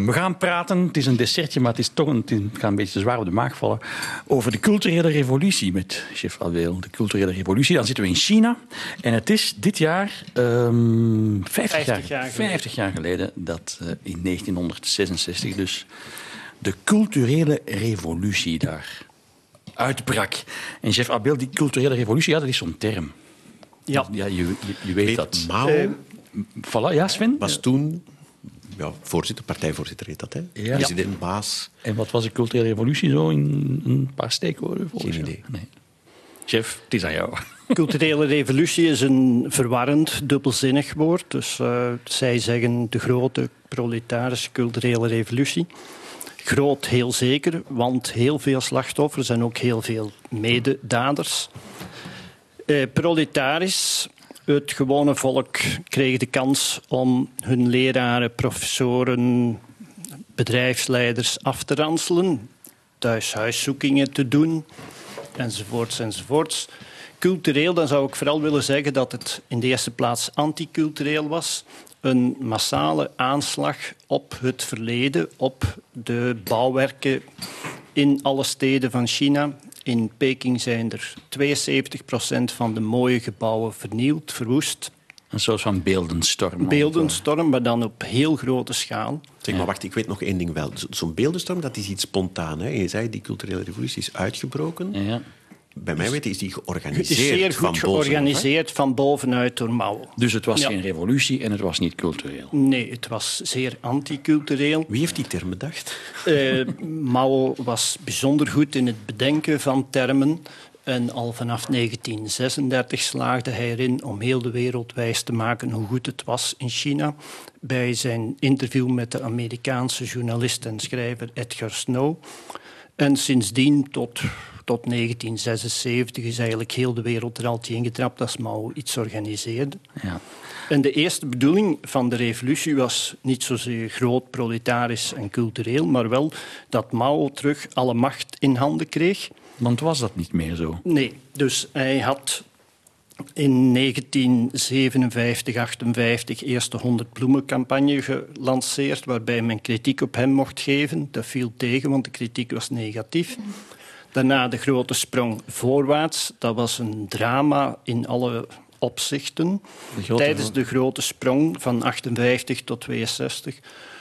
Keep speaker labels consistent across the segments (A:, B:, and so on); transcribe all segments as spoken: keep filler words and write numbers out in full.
A: we gaan praten, het is een dessertje, maar het, is toch een, het gaat een beetje zwaar op de maag vallen, over de culturele revolutie met chef Abel. De culturele revolutie, dan zitten we in China. En het is dit jaar um, vijftig,
B: vijftig,
A: jaar,
B: jaar
A: vijftig jaar geleden dat uh, in negentienhonderdzesenzestig dus de culturele revolutie daar uitbrak. En chef Abel, die culturele revolutie, ja, dat is zo'n term.
B: Ja,
A: ja je, je, je weet
C: Weet
A: dat.
C: Mao
B: Uh,
A: Voilà, ja, Sven?
C: was toen ja, voorzitter, partijvoorzitter heet dat, hè?
A: Ja.
C: President, baas.
A: En wat was de culturele revolutie zo in een paar steekwoorden?
C: Geen idee.
A: Nee. Chef, het is aan jou.
B: culturele revolutie is een verwarrend, dubbelzinnig woord. Dus uh, zij zeggen de grote proletarische culturele revolutie. Groot, heel zeker, want heel veel slachtoffers en ook heel veel mededaders. Uh, proletarisch, het gewone volk kreeg de kans om hun leraren, professoren, bedrijfsleiders af te ranselen, thuishuiszoekingen te doen, enzovoorts, enzovoorts. Cultureel, dan zou ik vooral willen zeggen dat het in de eerste plaats anticultureel was. Een massale aanslag op het verleden, op de bouwwerken in alle steden van China. In Peking zijn er tweeënzeventig procent van de mooie gebouwen vernield, verwoest.
A: Een soort van beeldenstorm.
B: Beeldenstorm, maar dan op heel grote schaal.
C: Zeg maar, wacht, ik weet nog één ding wel. Zo- Zo'n beeldenstorm, dat is iets spontaan. Hè? Je zei, die culturele revolutie is uitgebroken.
A: Ja.
C: Bij mij weten is die
B: Het
C: georganiseerd.
B: is zeer
C: van
B: goed
C: bovenaf,
B: georganiseerd van bovenuit door Mao.
A: Dus het was
B: Ja.
A: geen revolutie en het was niet cultureel.
B: Nee, het was zeer anticultureel.
C: hè? Wie heeft die term bedacht?
B: Uh, Mao was bijzonder goed in het bedenken van termen. En al vanaf negentien zesendertig slaagde hij erin om heel de wereld wijs te maken hoe goed het was in China. Bij zijn interview met de Amerikaanse journalist en schrijver Edgar Snow. En sindsdien tot, tot negentien zesenzeventig is eigenlijk heel de wereld er altijd ingetrapt als Mao iets organiseerde.
A: Ja.
B: En de eerste bedoeling van de revolutie was niet zozeer groot, proletarisch en cultureel, maar wel dat Mao terug alle macht in handen kreeg.
A: Want was dat niet meer zo?
B: Nee, dus hij had in negentien zevenenvijftig, achtenvijftig eerst de honderd bloemencampagne gelanceerd, waarbij men kritiek op hem mocht geven. Dat viel tegen, want de kritiek was negatief. Daarna de grote sprong voorwaarts. Dat was een drama in alle opzichten.
A: De grote
B: Tijdens de grote sprong van achtenvijftig tot tweeënzestig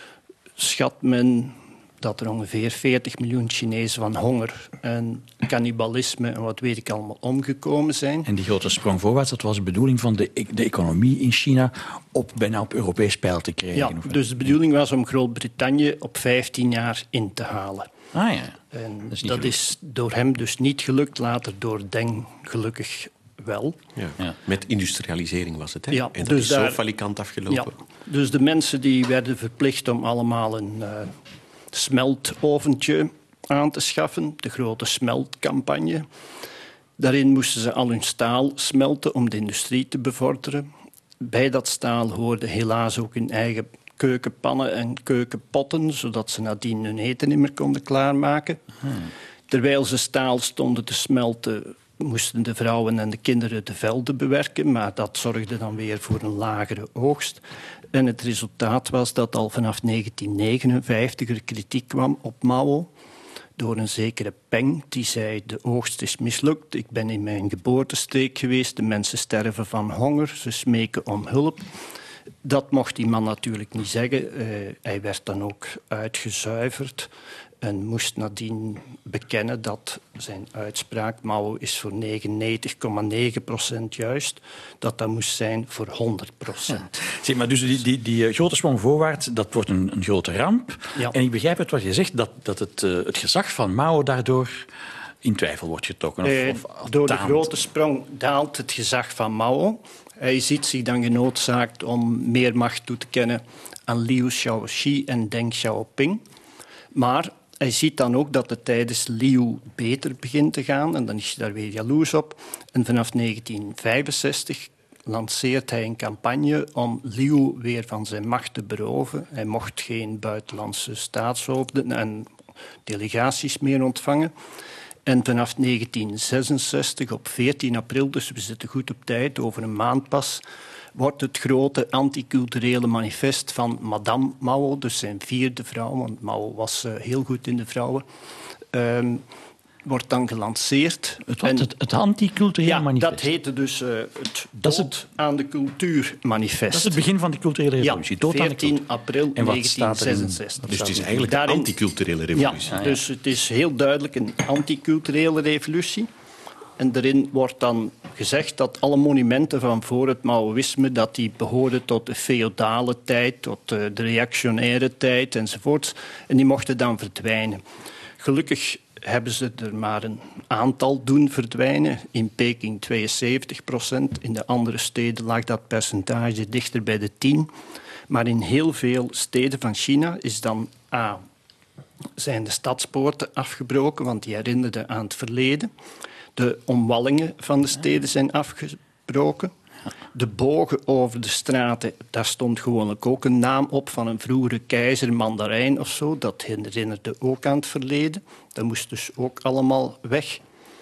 B: schat men dat er ongeveer veertig miljoen Chinezen van honger en cannibalisme en wat weet ik allemaal omgekomen zijn.
A: En die grote sprong voorwaarts, dat was de bedoeling van de, e- de economie in China op, bijna op Europees peil te krijgen.
B: Ja,
A: Of-
B: dus de bedoeling was om Groot-Brittannië op vijftien jaar in te halen.
A: Ah ja.
B: En
A: Dat is
B: dat
A: niet
B: is,
A: gelukt.
B: door hem dus niet gelukt, later door Deng gelukkig wel.
C: Ja.
A: Ja.
C: Met industrialisering was het. Hè?
B: Ja,
C: en dat
B: dus
C: is
B: daar-
C: zo falikant afgelopen.
B: Ja, dus de mensen die werden verplicht om allemaal een uh, smeltoventje aan te schaffen, de grote smeltcampagne. Daarin moesten ze al hun staal smelten om de industrie te bevorderen. Bij dat staal hoorden helaas ook hun eigen keukenpannen en keukenpotten, zodat ze nadien hun eten niet meer konden klaarmaken. Hmm. Terwijl ze staal stonden te smelten, moesten de vrouwen en de kinderen de velden bewerken, maar dat zorgde dan weer voor een lagere oogst. En het resultaat was dat al vanaf negentien negenenvijftig er kritiek kwam op Mao door een zekere Peng, die zei de oogst is mislukt, ik ben in mijn geboortestreek geweest, de mensen sterven van honger, ze smeken om hulp. Dat mocht die man natuurlijk niet zeggen. Uh, hij werd dan ook uitgezuiverd en moest nadien bekennen dat zijn uitspraak, Mao is voor negenennegentig komma negen procent juist, dat dat moest zijn voor honderd procent.
A: Ja. Zeg, maar dus die, die, die uh, grote sprong voorwaarts, dat wordt een, een grote ramp.
B: Ja.
A: En ik begrijp het wat je zegt, dat, dat het, uh, het gezag van Mao daardoor in twijfel wordt getrokken. Of,
B: Uh,
A: of, of
B: door de
A: daalt.
B: grote sprong daalt het gezag van Mao. Hij ziet zich dan genoodzaakt om meer macht toe te kennen aan Liu Shaoxi en Deng Xiaoping. Maar hij ziet dan ook dat het tijdens Liu beter begint te gaan en dan is hij daar weer jaloers op. En vanaf negentien vijfenzestig lanceert hij een campagne om Liu weer van zijn macht te beroven. Hij mocht geen buitenlandse staatshoofden en delegaties meer ontvangen. En vanaf negentien zesenzestig, op veertien april, dus we zitten goed op tijd, over een maand pas, wordt het grote anticulturele manifest van Madame Mao, dus zijn vierde vrouw, want Mao was uh, heel goed in de vrouwen, um, wordt dan gelanceerd.
A: Het, en, het, het anticulturele
B: ja,
A: manifest?
B: dat heette dus uh, het
A: dat is het,
B: aan de cultuur manifest.
A: Dat is het begin van de culturele revolutie.
B: Ja, veertien april negentien zesenzestig.
C: Dus het is eigenlijk een anticulturele revolutie.
B: Ja, ah, ja, dus het is heel duidelijk een anticulturele revolutie. En daarin wordt dan gezegd dat alle monumenten van voor het Maoïsme dat die behoorden tot de feodale tijd, tot de reactionaire tijd enzovoort. En die mochten dan verdwijnen. Gelukkig hebben ze er maar een aantal doen verdwijnen. In Peking tweeënzeventig procent. In de andere steden lag dat percentage dichter bij de tien. Maar in heel veel steden van China is dan A, zijn de stadspoorten afgebroken, want die herinnerden aan het verleden. De omwallingen van de steden zijn afgebroken. De bogen over de straten, daar stond gewoonlijk ook een naam op van een vroegere keizer, mandarijn of zo. Dat herinnerde ook aan het verleden. Dat moest dus ook allemaal weg.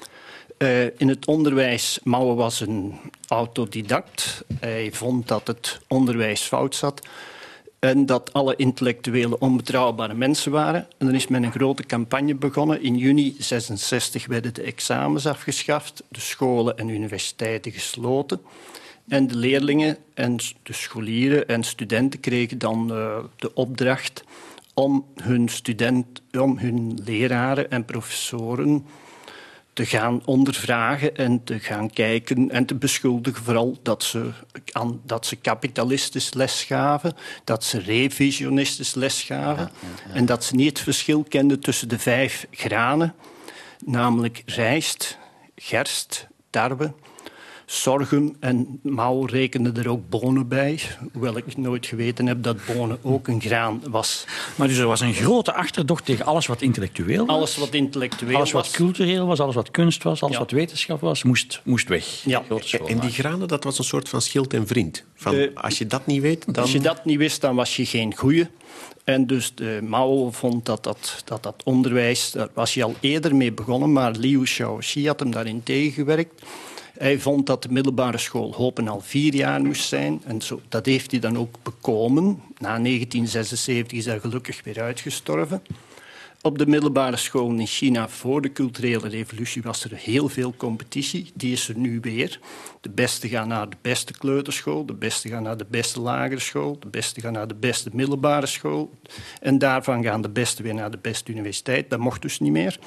B: Uh, in het onderwijs, Mao was een autodidact. Hij vond dat het onderwijs fout zat en dat alle intellectuelen onbetrouwbare mensen waren. En dan is men een grote campagne begonnen. In juni zesenzestig werden de examens afgeschaft, de scholen en universiteiten gesloten. En de leerlingen en de scholieren en studenten kregen dan uh, de opdracht om hun, student, om hun leraren en professoren te gaan ondervragen en te gaan kijken en te beschuldigen vooral dat ze, dat ze kapitalistisch les gaven, dat ze revisionistisch les gaven ja, ja, ja. en dat ze niet het verschil kenden tussen de vijf granen, namelijk rijst, gerst, tarwe, sorghum en Mao rekende er ook bonen bij, hoewel ik nooit geweten heb dat bonen ook een graan was.
A: Maar dus er was een grote achterdocht tegen alles wat intellectueel was?
B: Alles wat intellectueel
A: alles wat
B: was.
A: cultureel was, alles wat kunst was, alles
B: ja.
A: wat wetenschap was, moest, moest weg.
B: Ja.
C: En die granen, dat was een soort van schild en vriend. Van, uh, als je dat niet weet, dan...
B: Als je dat niet wist, dan was je geen goeie. En dus de Mao vond dat dat, dat dat onderwijs... Daar was hij al eerder mee begonnen, maar Liu Shaoxi had hem daarin tegengewerkt. Hij vond dat de middelbare school Hopen al vier jaar moest zijn. En zo, dat heeft hij dan ook bekomen. Na negentien zesenzeventig is hij gelukkig weer uitgestorven. Op de middelbare scholen in China voor de culturele revolutie was er heel veel competitie. Die is er nu weer. De beste gaan naar de beste kleuterschool, de beste gaan naar de beste lagere school, de beste gaan naar de beste middelbare school. En daarvan gaan de beste weer naar de beste universiteit. Dat mocht dus niet meer.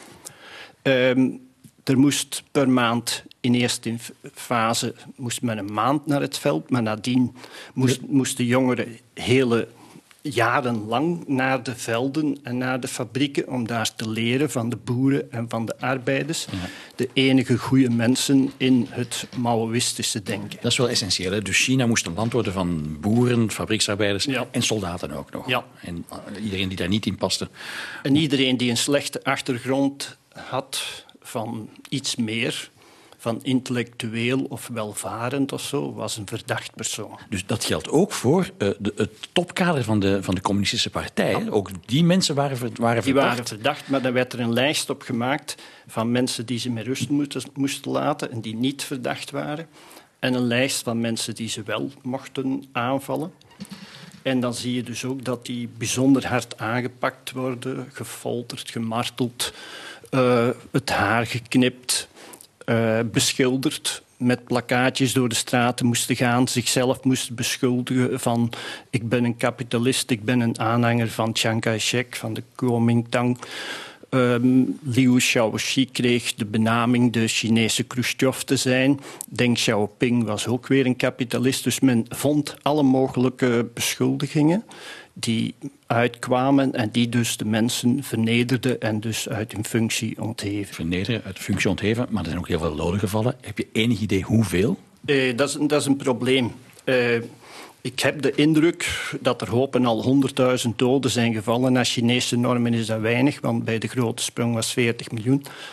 B: Um, er moest per maand... In eerste fase moest men een maand naar het veld, maar nadien moest, moesten jongeren hele jaren lang naar de velden en naar de fabrieken om daar te leren van de boeren en van de arbeiders. Ja. De enige goede mensen in het Maoïstische denken.
A: Dat is wel essentieel. Hè? Dus China moest een land worden van boeren, fabrieksarbeiders ja. en soldaten ook nog.
B: Ja.
A: En iedereen die daar niet in paste.
B: En iedereen die een slechte achtergrond had van iets meer... van intellectueel of welvarend of zo, was een verdacht persoon.
A: Dus dat geldt ook voor uh, de, het topkader van de, van de communistische partij. Ja. Ook die mensen waren, ver, waren
B: die
A: verdacht.
B: Die waren verdacht, maar dan werd er een lijst op gemaakt van mensen die ze met rust moesten, moesten laten en die niet verdacht waren. En een lijst van mensen die ze wel mochten aanvallen. En dan zie je dus ook dat die bijzonder hard aangepakt worden, gefolterd, gemarteld, uh, het haar geknipt... Uh, beschilderd, met plakkaatjes door de straten moesten gaan, zichzelf moesten beschuldigen van ik ben een kapitalist, ik ben een aanhanger van Chiang Kai-shek, van de Kuomintang. Um, Liu Shaoxi kreeg de benaming de Chinese Khrushchev te zijn. Deng Xiaoping was ook weer een kapitalist. Dus men vond alle mogelijke beschuldigingen die uitkwamen en die dus de mensen vernederden en dus uit hun functie ontheven.
A: Vernederen, uit de functie ontheven, maar er zijn ook heel veel doden gevallen. Heb je enig idee hoeveel?
B: Uh, dat, is, dat is een probleem. Uh, ik heb de indruk dat er hopen al honderdduizend doden zijn gevallen. Naar Chinese normen is dat weinig, want bij de grote sprong was veertig miljoen.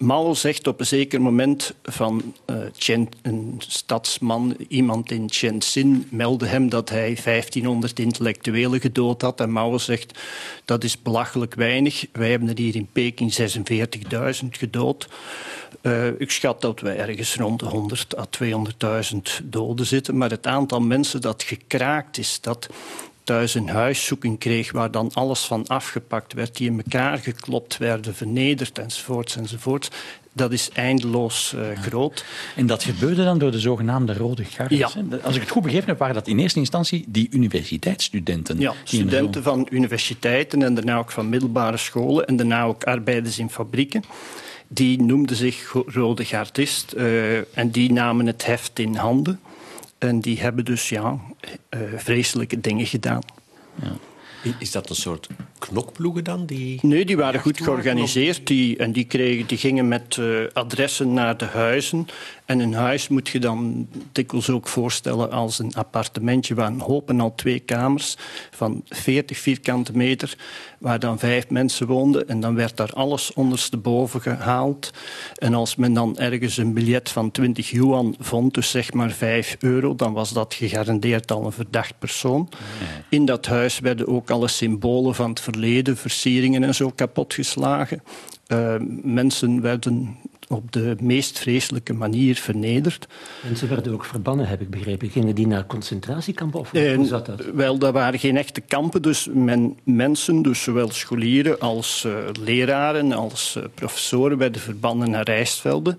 B: Mao zegt op een zeker moment van uh, Chen, een stadsman, iemand in Shenzhen, meldde hem dat hij vijftienhonderd intellectuelen gedood had. En Mao zegt, dat is belachelijk weinig. Wij hebben er hier in Peking zesenveertigduizend gedood. Uh, ik schat dat wij ergens rond de honderd à tweehonderdduizend doden zitten. Maar het aantal mensen dat gekraakt is, dat thuis een huiszoeking kreeg waar dan alles van afgepakt werd, die in elkaar geklopt werden, vernederd enzovoorts enzovoorts. Dat is eindeloos uh, ja. groot.
A: En dat gebeurde dan door de zogenaamde Rode Gardes.
B: Ja.
A: Als ik het goed begrepen heb, waren dat in eerste instantie die universiteitsstudenten.
B: Ja, studenten van universiteiten en daarna ook van middelbare scholen en daarna ook arbeiders in fabrieken. Die noemden zich Rode Gardist uh, en die namen het heft in handen. En die hebben dus ja, uh, vreselijke dingen gedaan.
A: Ja.
C: Is dat een soort knokploegen dan? Die...
B: Nee, die waren goed georganiseerd. Die, en die, kregen, die gingen met uh, adressen naar de huizen. En een huis moet je dan dikwijls ook voorstellen als een appartementje waar een hoop en al twee kamers van veertig vierkante meter, waar dan vijf mensen woonden. En dan werd daar alles ondersteboven gehaald. En als men dan ergens een biljet van twintig yuan vond, dus zeg maar vijf euro, dan was dat gegarandeerd al een verdacht persoon. In dat huis werden ook alle symbolen van het verleden, versieringen en zo kapotgeslagen. Uh, mensen werden op de meest vreselijke manier vernederd.
D: En ze werden ook verbannen, heb ik begrepen. Gingen die naar concentratiekampen? Of hoe uh, zat dat?
B: Wel, dat waren geen echte kampen. Dus men, mensen, dus zowel scholieren als uh, leraren, als uh, professoren, werden verbannen naar rijstvelden.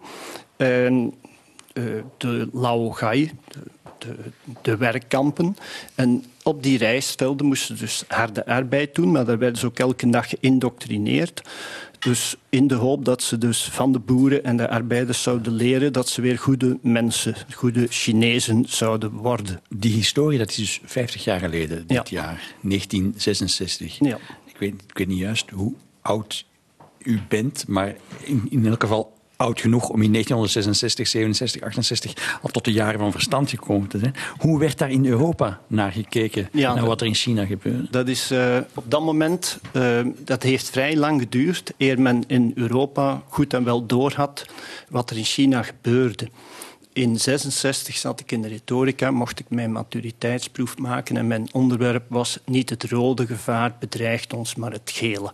B: En uh, de Laogai, de, de, de werkkampen. En op die rijstvelden moesten ze dus harde arbeid doen, maar daar werden ze ook elke dag geïndoctrineerd. Dus in de hoop dat ze dus van de boeren en de arbeiders zouden leren dat ze weer goede mensen, goede Chinezen zouden worden.
A: Die historie, dat is dus vijftig jaar geleden, dit
B: ja.
A: jaar, negentien zesenzestig.
B: Ja.
A: Ik weet, ik weet niet juist hoe oud u bent, maar in, in elk geval oud genoeg om in negentienhonderdzesenzestig, zevenenzestig, achtenzestig al tot de jaren van verstand gekomen te zijn. Hoe werd daar in Europa naar gekeken, ja, naar wat er in China gebeurde?
B: Dat is uh, op dat moment, uh, dat heeft vrij lang geduurd, eer men in Europa goed en wel doorhad wat er in China gebeurde. In zesenzestig zat ik in de retorica, mocht ik mijn maturiteitsproef maken en mijn onderwerp was niet het rode gevaar bedreigt ons, maar het gele.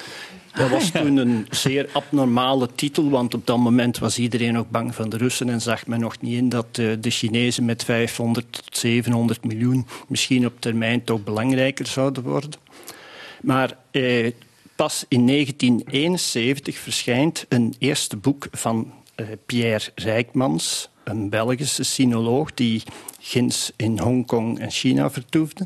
B: Dat was toen een zeer abnormale titel, want op dat moment was iedereen ook bang van de Russen en zag men nog niet in dat de Chinezen met vijfhonderd tot zevenhonderd miljoen misschien op termijn toch belangrijker zouden worden. Maar eh, pas in negentien eenenzeventig verschijnt een eerste boek van eh, Pierre Rijkmans, een Belgische sinoloog die ginds in Hongkong en China vertoefde.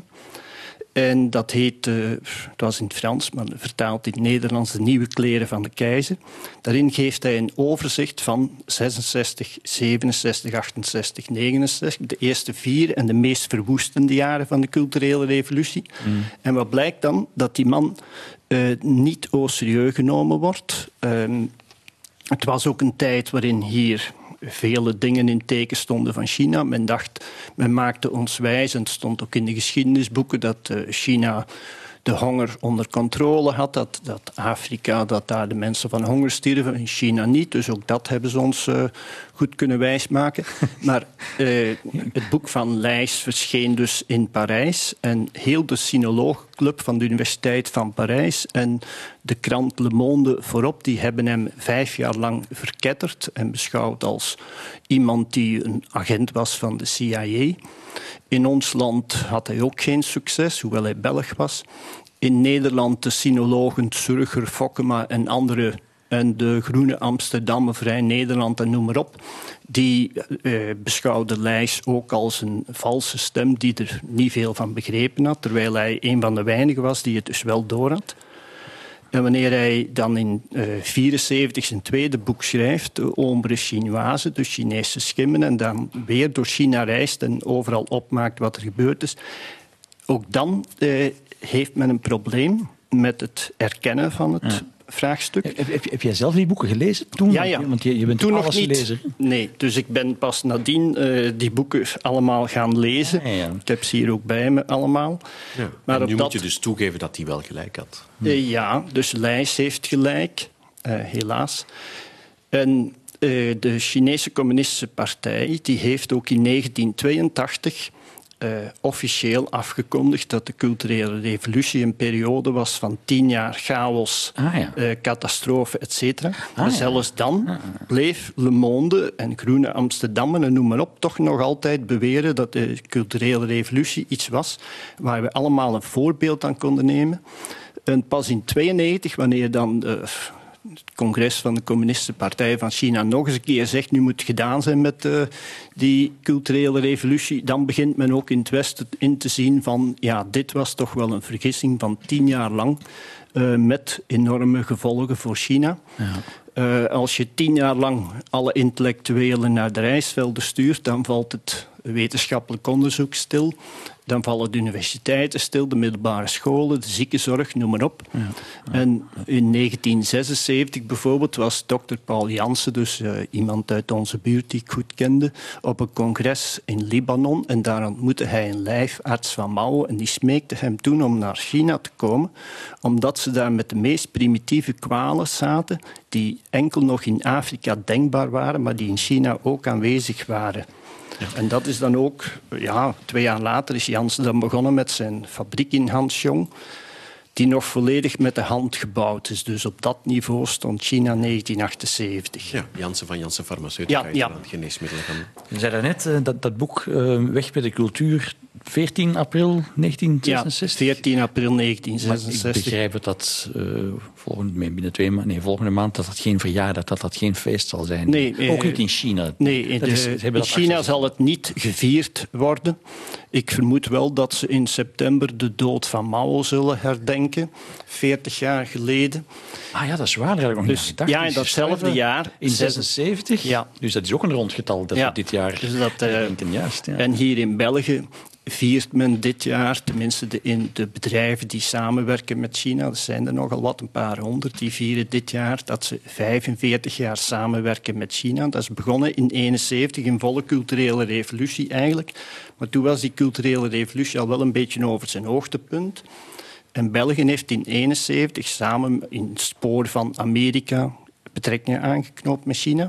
B: En dat heet, uh, het was in het Frans, maar vertaald in het Nederlands, De Nieuwe Kleren van de Keizer. Daarin geeft hij een overzicht van zesenzestig, zevenenzestig, achtenzestig, negenenzestig, de eerste vier en de meest verwoestende jaren van de culturele revolutie. Mm. En wat blijkt dan? Dat die man uh, niet au serieus genomen wordt. Um, het was ook een tijd waarin hier vele dingen in teken stonden van China. Men dacht, men maakte ons wijs, en het stond ook in de geschiedenisboeken, dat uh, China de honger onder controle had, dat, dat Afrika, dat daar de mensen van honger stierven, in China niet. Dus ook dat hebben ze ons uh, goed kunnen wijsmaken. Maar uh, het boek van Leys verscheen dus in Parijs en heel de sinoloogclub van de Universiteit van Parijs en de krant Le Monde voorop, die hebben hem vijf jaar lang verketterd en beschouwd als iemand die een agent was van de C I A. In ons land had hij ook geen succes, hoewel hij Belg was. In Nederland de sinologen Surger, Fokkema en andere, en de Groene Amsterdammer, Vrij Nederland en noem maar op, die eh, beschouwden Leys ook als een valse stem die er niet veel van begrepen had, terwijl hij een van de weinigen was die het dus wel doorhad. En wanneer hij dan in negentien vierenzeventig zijn tweede boek schrijft, de Ombre Chinoise, de Chinese schimmen, en dan weer door China reist en overal opmaakt wat er gebeurd is, ook dan eh, heeft men een probleem met het erkennen van het ja. vraagstuk.
A: Heb, heb, heb jij zelf die boeken gelezen toen?
B: Ja, ja.
A: Want je, je bent
B: toen
A: alles
B: nog niet.
A: lezer.
B: Nee, dus ik ben pas nadien uh, die boeken allemaal gaan lezen. Ja, ja. Ik heb ze hier ook bij me allemaal.
C: Ja.
B: Maar
C: en nu
B: op
C: moet
B: dat...
C: je dus toegeven dat hij wel gelijk had.
B: Uh, ja, dus Leys heeft gelijk, uh, helaas. En uh, de Chinese Communistische Partij die heeft ook in negentien tweeëntachtig uh, officieel afgekondigd dat de culturele revolutie een periode was van tien jaar chaos,
A: ah, ja.
B: uh, catastrofe, et cetera.
A: Ah,
B: maar
A: ja.
B: zelfs dan
A: ah,
B: bleef Le Monde en Groene Amsterdam en noem maar op toch nog altijd beweren dat de culturele revolutie iets was waar we allemaal een voorbeeld aan konden nemen. En pas in negentien tweeënnegentig, wanneer dan de, het congres van de Communistische Partij van China nog eens een keer zegt nu moet het gedaan zijn met uh, die culturele revolutie, dan begint men ook in het Westen in te zien van ja, dit was toch wel een vergissing van tien jaar lang uh, met enorme gevolgen voor China.
A: Ja.
B: Uh, als je tien jaar lang alle intellectuelen naar de rijstvelden stuurt, dan valt het wetenschappelijk onderzoek stil. Dan vallen de universiteiten stil, de middelbare scholen, de ziekenzorg, noem maar op. Ja, ja, en in negentien zesenzeventig bijvoorbeeld was dokter Paul Janssen, dus uh, iemand uit onze buurt die ik goed kende, op een congres in Libanon. En daar ontmoette hij een lijfarts van Mao en die smeekte hem toen om naar China te komen, omdat ze daar met de meest primitieve kwalen zaten, die enkel nog in Afrika denkbaar waren, maar die in China ook aanwezig waren. Ja. En dat is dan ook, ja, twee jaar later is Janssen dan begonnen met zijn fabriek in Hanxiong, die nog volledig met de hand gebouwd is. Dus op dat niveau stond China negentien achtenzeventig.
C: Ja, Janssen van Janssen Farmaceutica,
B: ja, ja.
C: geneesmiddelen van.
A: Je zei daarnet, uh, dat, dat boek uh, Weg met de cultuur, veertien april negentien zesenzestig?
B: Ja, veertien april negentien zesenzestig.
A: Maar ik begrijp het dat uh, volgende, binnen twee ma- nee, volgende maand dat dat geen verjaardag, dat dat geen feest zal zijn.
B: Nee,
A: ook uh, niet in China.
B: Nee, in, de, is, in China zal het niet gevierd worden. Ik vermoed wel dat ze in september de dood van Mao zullen herdenken. veertig jaar geleden.
A: Ah ja, dat is waar, daar heb ik nog
B: dus,
A: niet gedacht.
B: Ja, in datzelfde jaar.
A: In zesenzeventig?
B: Ja.
A: Dus dat is ook een rondgetal dat
B: ja.
A: we dit jaar...
B: Dus dat, uh,
A: juist, ja.
B: En hier in België viert men dit jaar, tenminste de, in de bedrijven die samenwerken met China, er zijn er nogal wat, een paar honderd, die vieren dit jaar dat ze vijfenveertig jaar samenwerken met China. Dat is begonnen in eenenzeventig, een volle culturele revolutie eigenlijk. Maar toen was die culturele revolutie al wel een beetje over zijn hoogtepunt. En België heeft in eenenzeventig samen in het spoor van Amerika betrekkingen aangeknoopt met China.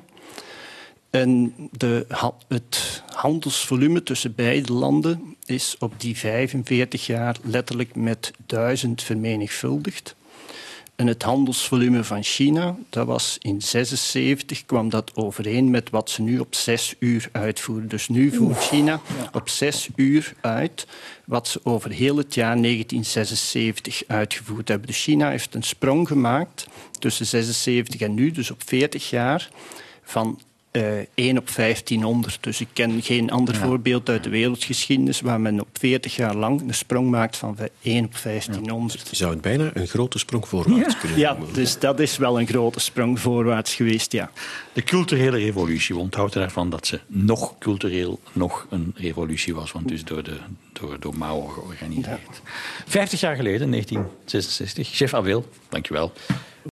B: En de, het handelsvolume tussen beide landen is op die vijfenveertig jaar letterlijk met duizend vermenigvuldigd. En het handelsvolume van China, dat was in zesenzeventig, kwam dat overeen met wat ze nu op zes uur uitvoeren. Dus nu voert China op zes uur uit wat ze over heel het jaar negentien zesenzeventig uitgevoerd hebben. Dus China heeft een sprong gemaakt tussen zesenzeventig en nu, dus op veertig jaar, van Uh, één op vijftienhonderd. Dus ik ken geen ander ja. voorbeeld uit de wereldgeschiedenis waar men op veertig jaar lang een sprong maakt van één op vijftienhonderd.
C: Ja. Je zou het bijna een grote sprong voorwaarts
B: ja.
C: kunnen
B: ja,
C: noemen.
B: Dus dat is wel een grote sprong voorwaarts geweest, ja.
A: De culturele revolutie, we onthouden ervan dat ze nog cultureel nog een revolutie was, want dus door, de, door, door Mao georganiseerd. Ja. Vijftig jaar geleden, negentien zesenzestig. Chef Aweel, dankjewel.